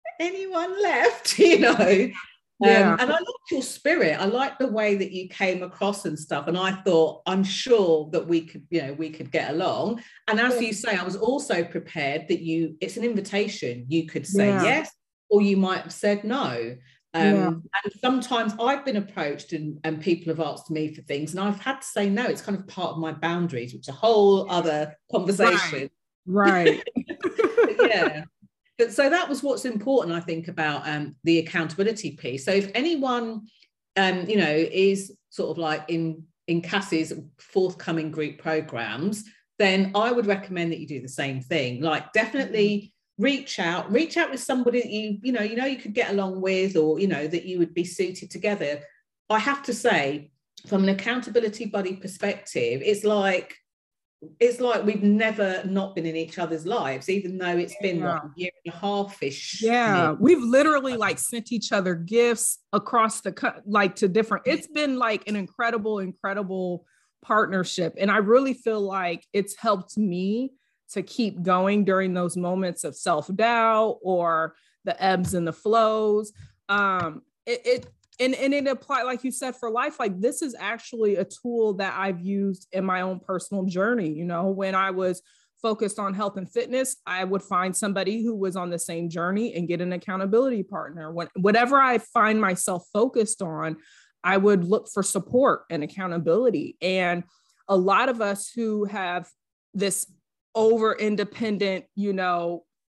S2: anyone left, you know? Yeah. Um, and I liked your spirit. I liked the way that you came across and stuff. And I thought, I'm sure that we could, you know, we could get along. And as you say, I was also prepared that you, it's an invitation. You could say yeah. yes, or you might have said no. Um, yeah. And sometimes I've been approached and, and people have asked me for things and I've had to say no. It's kind of part of my boundaries, which is a whole other conversation.
S1: Right.
S2: right. Yeah. But so that was what's important, I think, about um, the accountability piece. So if anyone, um, you know, is sort of like in, in Cassie's forthcoming group programs, then I would recommend that you do the same thing. Like definitely reach out, reach out with somebody that you, you know, you know, you could get along with, or, you know, that you would be suited together. I have to say, from an accountability buddy perspective, it's like, it's like we've never not been in each other's lives, even though it's been yeah. what, a year and a half-ish.
S1: Yeah, we've literally like sent each other gifts across the, like to different, it's been like an incredible, incredible partnership. And I really feel like it's helped me to keep going during those moments of self-doubt or the ebbs and the flows. Um, it, it and, and it applied, like you said, for life. Like this is actually a tool that I've used in my own personal journey. You know, when I was focused on health and fitness, I would find somebody who was on the same journey and get an accountability partner. When whatever I find myself focused on, I would look for support and accountability. And a lot of us who have this over independent, you know,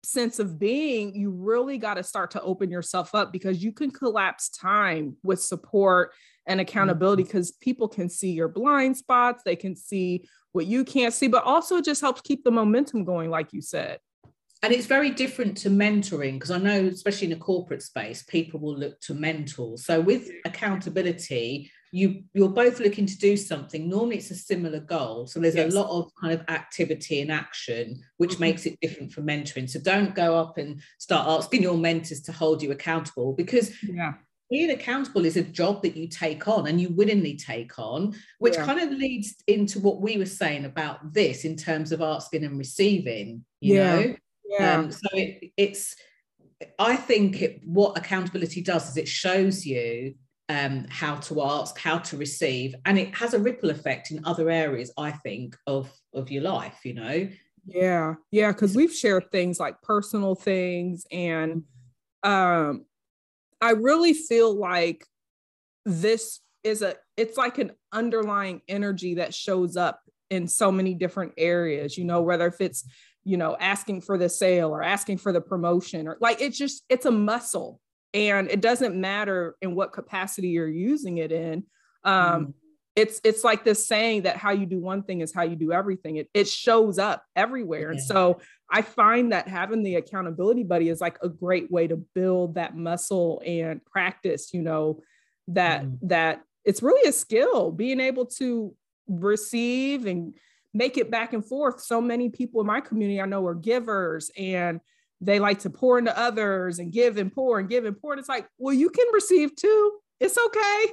S1: sense of being, you really got to start to open yourself up, because you can collapse time with support and accountability, because people can see your blind spots, they can see what you can't see, but also it just helps keep the momentum going, like you said.
S2: And it's very different to mentoring, because I know, especially in a corporate space, people will look to mentor. So with accountability, you, you're both looking to do something. Normally it's a similar goal. So there's yes. a lot of kind of activity and action, which mm-hmm. makes it different from mentoring. So don't go up and start asking your mentors to hold you accountable, because yeah. being accountable is a job that you take on and you willingly take on, which yeah. kind of leads into what we were saying about this in terms of asking and receiving, you yeah. know? Yeah. Um, so it, it's, I think it, what accountability does is it shows you um, how to ask, how to receive, and it has a ripple effect in other areas, I think, of, of your life, you know?
S1: Yeah. Yeah. Because we've shared things like personal things, and um, I really feel like this is a, it's like an underlying energy that shows up in so many different areas, you know, whether if it's, you know, asking for the sale or asking for the promotion, or like, it's just, it's a muscle, and it doesn't matter in what capacity you're using it in. Um, mm. It's, it's like this saying that how you do one thing is how you do everything. It, it shows up everywhere. Yeah. And so I find that having the accountability buddy is like a great way to build that muscle and practice, you know, that, mm. that it's really a skill, being able to receive and make it back and forth. So many people in my community I know are givers, and they like to pour into others and give and pour and give and pour. And it's like, well, you can receive too. It's okay.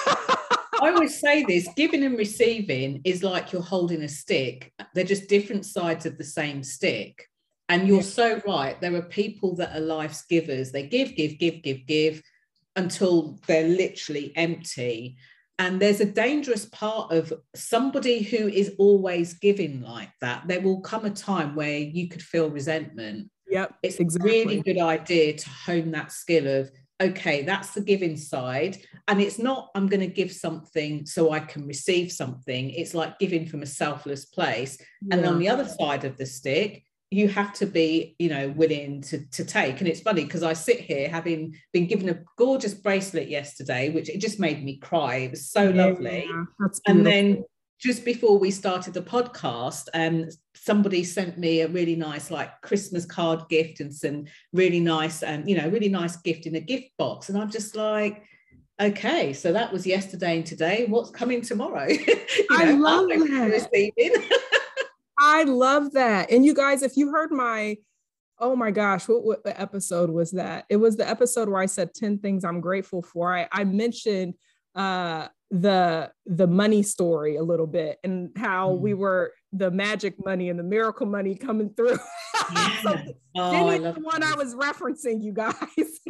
S2: I always say this, giving and receiving is like you're holding a stick. They're just different sides of the same stick. And you're yeah. so right. There are people that are life's givers. They give, give, give, give, give until they're literally empty. And there's a dangerous part of somebody who is always giving like that. There will come a time where you could feel resentment.
S1: Yep,
S2: it's
S1: exactly.
S2: a really good idea to hone that skill of, okay, that's the giving side. And it's not, I'm going to give something so I can receive something. It's like giving from a selfless place. Yeah. And on the other side of the stick, you have to be, you know, willing to, to take. And it's funny because I sit here having been given a gorgeous bracelet yesterday, which it just made me cry. It was so yeah, lovely.
S1: That's
S2: and then just before we started the podcast, um, somebody sent me a really nice like Christmas card gift and some really nice, um, you know, really nice gift in a gift box. And I'm just like, okay, so that was yesterday and today. What's coming tomorrow? you know,
S1: I love that. I love that. And you guys, if you heard my, oh my gosh, what, what episode was that? It was the episode where I said ten things I'm grateful for. I, I mentioned uh, the, the money story a little bit, and how mm. we were the magic money and the miracle money coming through.
S2: Yeah.
S1: so
S2: oh,
S1: Jenny
S2: I
S1: is
S2: love
S1: the one I was referencing, you guys.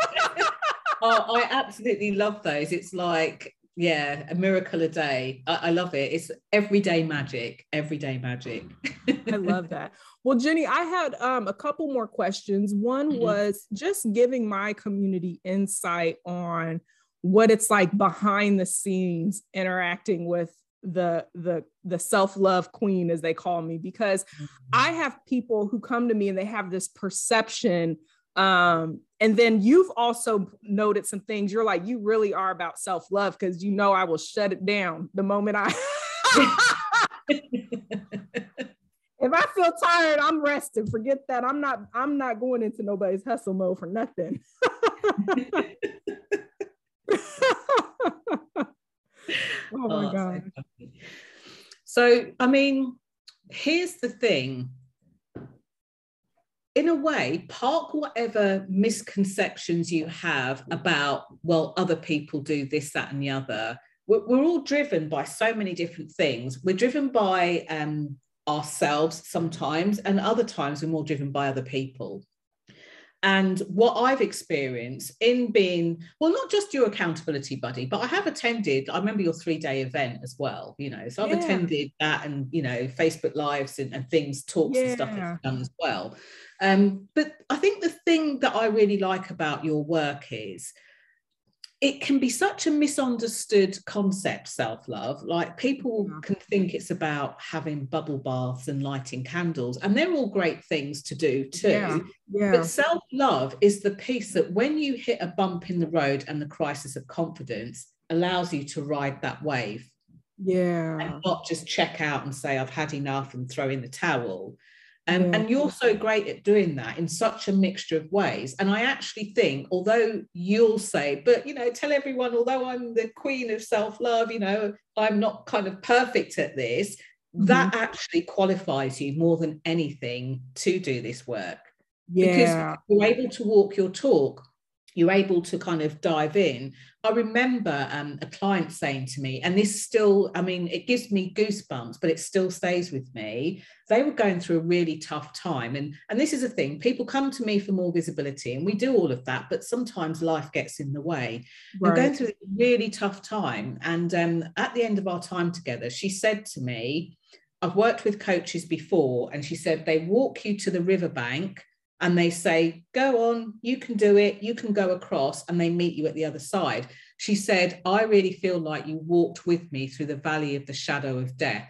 S2: oh, I absolutely love those. It's like, yeah, a miracle a day. I, I love it. It's everyday magic, everyday magic.
S1: I love that. Well, Jenny, I had um, a couple more questions. One mm-hmm. was just giving my community insight on what it's like behind the scenes interacting with the, the, the self-love queen, as they call me, because mm-hmm. I have people who come to me and they have this perception. Um, and then you've also noted some things. You're like, you really are about self-love, because you know I will shut it down the moment I if I feel tired, I'm resting. Forget that. I'm not, I'm not going into nobody's hustle mode for nothing. Oh my oh, God.
S2: So, so, I mean, here's the thing. In a way, park whatever misconceptions you have about, well, other people do this, that, and the other. We're, we're all driven by so many different things. We're driven by um, ourselves sometimes, and other times we're more driven by other people. And what I've experienced in being, well, not just your accountability buddy, but I have attended, I remember your three-day event as well, you know, so I've yeah. attended that, and, you know, Facebook Lives and, and things, talks yeah. and stuff that I've done as well. Um, but I think the thing that I really like about your work is it can be such a misunderstood concept, self-love. Like people
S1: Yeah.
S2: can think it's about having bubble baths and lighting candles, and they're all great things to do too.
S1: Yeah. Yeah.
S2: But self-love is the piece that when you hit a bump in the road and the crisis of confidence allows you to ride that wave.
S1: Yeah.
S2: And not just check out and say, I've had enough and throw in the towel. Um,
S1: Yeah.
S2: And you're so great at doing that in such a mixture of ways. And I actually think, although you'll say, but, you know, tell everyone, although I'm the queen of self-love, you know, I'm not kind of perfect at this, mm-hmm. that actually qualifies you more than anything to do this work.
S1: Yeah.
S2: Because you're able to walk your talk. You're able to kind of dive in. I remember um, a client saying to me, and this still, I mean, it gives me goosebumps, but it still stays with me. They were going through a really tough time. And, and this is a thing, people come to me for more visibility, and we do all of that, but sometimes life gets in the way. Right. They're going through a really tough time. And um, at the end of our time together, she said to me, I've worked with coaches before, and she said, they walk you to the riverbank and they say, go on, you can do it, you can go across, and they meet you at the other side. She said, I really feel like you walked with me through the valley of the shadow of death.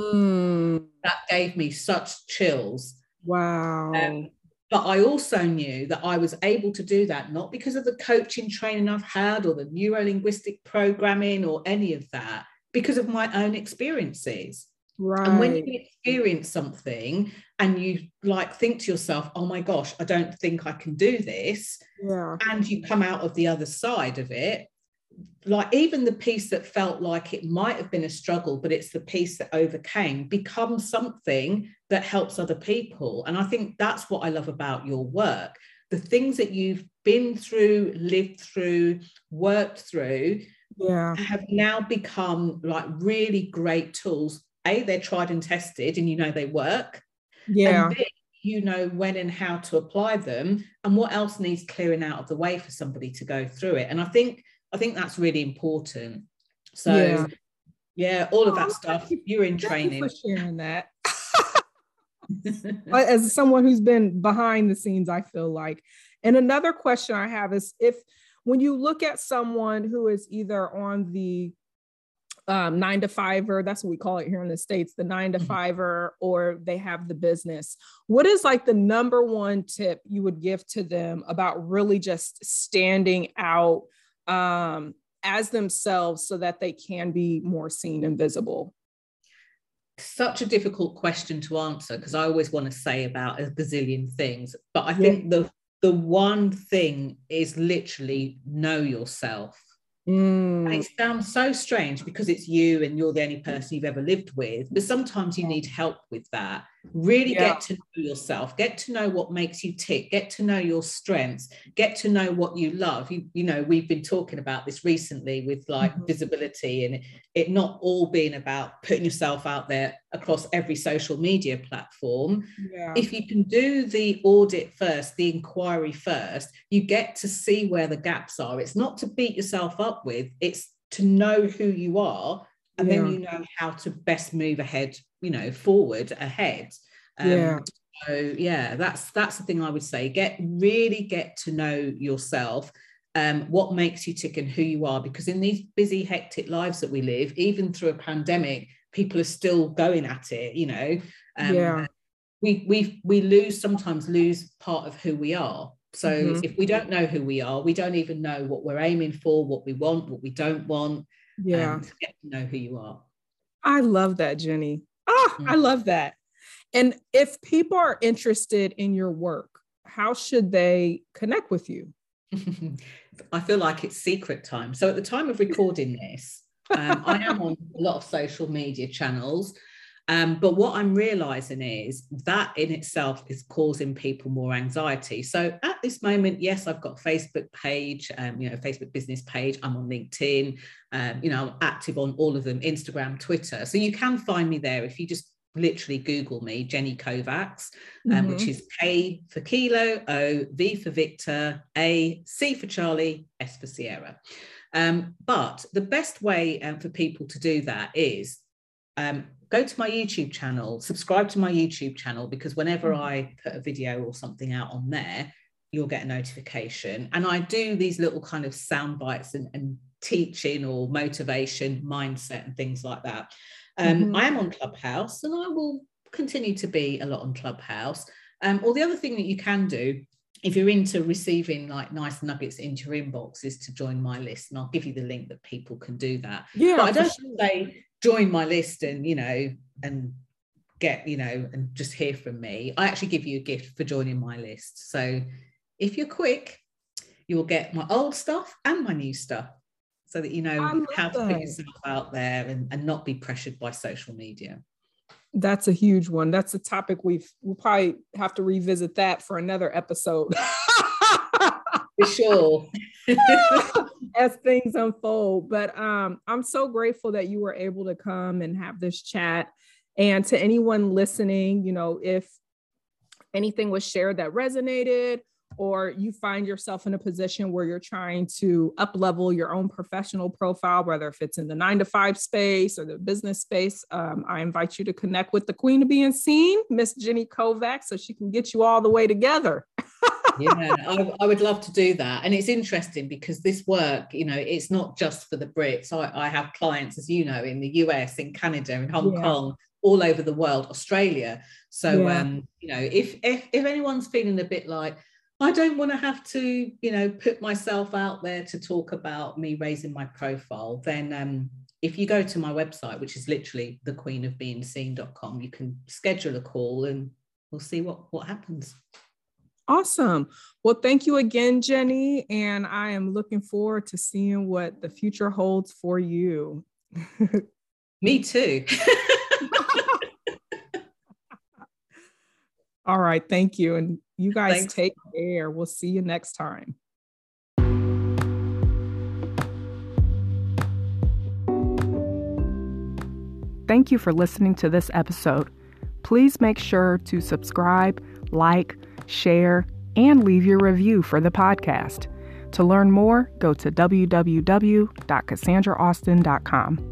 S1: Mm.
S2: That gave me such chills.
S1: Wow.
S2: Um, but I also knew that I was able to do that, not because of the coaching training I've had or the neuro-linguistic programming or any of that, because of my own experiences. Right. And when you experience something and you like think to yourself, oh my gosh, I don't think I can do this.
S1: Yeah.
S2: And you come out of the other side of it, like even the piece that felt like it might have been a struggle, but it's the piece that overcame, becomes something that helps other people. And I think that's what I love about your work. The things that you've been through, lived through, worked through,
S1: yeah,
S2: have now become like really great tools. A, they're tried and tested and you know they work.
S1: Yeah.
S2: And B, you know when and how to apply them and what else needs clearing out of the way for somebody to go through it. And I think I think that's really important. So yeah, yeah all of that oh, stuff, you're in training.
S1: Thank you for sharing that. As someone who's been behind the scenes, I feel like. And another question I have is, if when you look at someone who is either on the Um, nine to fiver, that's what we call it here in the States, the nine to fiver, or they have the business. What is like the number one tip you would give to them about really just standing out um, as themselves so that they can be more seen and visible?
S2: Such a difficult question to answer because I always want to say about a gazillion things, but I
S1: yeah.
S2: think the the one thing is literally know yourself.
S1: Mm.
S2: And it sounds so strange because it's you and you're the only person you've ever lived with, but sometimes you need help with that. Really yeah. get to know yourself, get to know what makes you tick, get to know your strengths, get to know what you love. You, you know, we've been talking about this recently with like mm-hmm. visibility and it, it not all being about putting yourself out there across every social media platform.
S1: Yeah.
S2: If you can do the audit first, the inquiry first, you get to see where the gaps are. It's not to beat yourself up with, it's to know who you are. And yeah. then you know how to best move ahead, you know, forward ahead. Um,
S1: yeah.
S2: So yeah, that's that's the thing I would say. Get really get to know yourself, um, what makes you tick and who you are. Because in these busy, hectic lives that we live, even through a pandemic, people are still going at it. You know, um,
S1: yeah.
S2: we we we lose sometimes lose part of who we are. So mm-hmm. if we don't know who we are, we don't even know what we're aiming for, what we want, what we don't want.
S1: Yeah.
S2: Um, to get to know who you are.
S1: I love that, Jenny. Ah, mm. I love that. And if people are interested in your work, how should they connect with you?
S2: I feel like it's secret time. So at the time of recording this, um, I am on a lot of social media channels. Um, but what I'm realizing is that in itself is causing people more anxiety. So at this moment, yes, I've got a Facebook page, um, you know, Facebook business page. I'm on LinkedIn, um, you know, I'm active on all of them, Instagram, Twitter. So you can find me there if you just literally Google me, Jenny Kovacs, um, mm-hmm. which is K for Kilo, O, V for Victor, A, C for Charlie, S for Sierra. Um, but the best way um, for people to do that is um, go to my YouTube channel, subscribe to my YouTube channel, because whenever I put a video or something out on there, you'll get a notification. And I do these little kind of sound bites and, and teaching or motivation, mindset and things like that. Um, mm-hmm. I am on Clubhouse, and I will continue to be a lot on Clubhouse. Um, or the other thing that you can do, if you're into receiving like nice nuggets into your inbox, is to join my list. And I'll give you the link that people can do that.
S1: Yeah,
S2: but I don't
S1: sure.
S2: say join my list and, you know, and get, you know, and just hear from me. I actually give you a gift for joining my list. So if you're quick, you will get my old stuff and my new stuff, so that you know how to put yourself out there and, and not be pressured by social media.
S1: That's a huge one. That's a topic we've, we'll probably have to revisit that for another episode.
S2: For sure.
S1: As things unfold. But um, I'm so grateful that you were able to come and have this chat. And to anyone listening, you know, if anything was shared that resonated, or you find yourself in a position where you're trying to up-level your own professional profile, whether if it's in the nine to five space or the business space, um, I invite you to connect with the Queen of Being Seen, Miss Jenny Kovacs, so she can get you all the way together.
S2: Yeah, I, I would love to do that. And it's interesting because this work, you know, it's not just for the Brits. I, I have clients, as you know, in the U S, in Canada, in Hong yeah. Kong, all over the world, Australia. So, yeah. um, you know, if, if if anyone's feeling a bit like, I don't want to have to, you know, put myself out there to talk about me raising my profile, then um, if you go to my website, which is literally the queen of being seen dot com, you can schedule a call and we'll see what, what happens.
S1: Awesome. Well, thank you again, Jenny. And I am looking forward to seeing what the future holds for you.
S2: Me too.
S1: All right. Thank you. And you guys
S2: Thanks.
S1: Take care. We'll see you next time. Thank you for listening to this episode. Please make sure to subscribe, like, share, and leave your review for the podcast. To learn more, go to w w w dot cassandra austin dot com.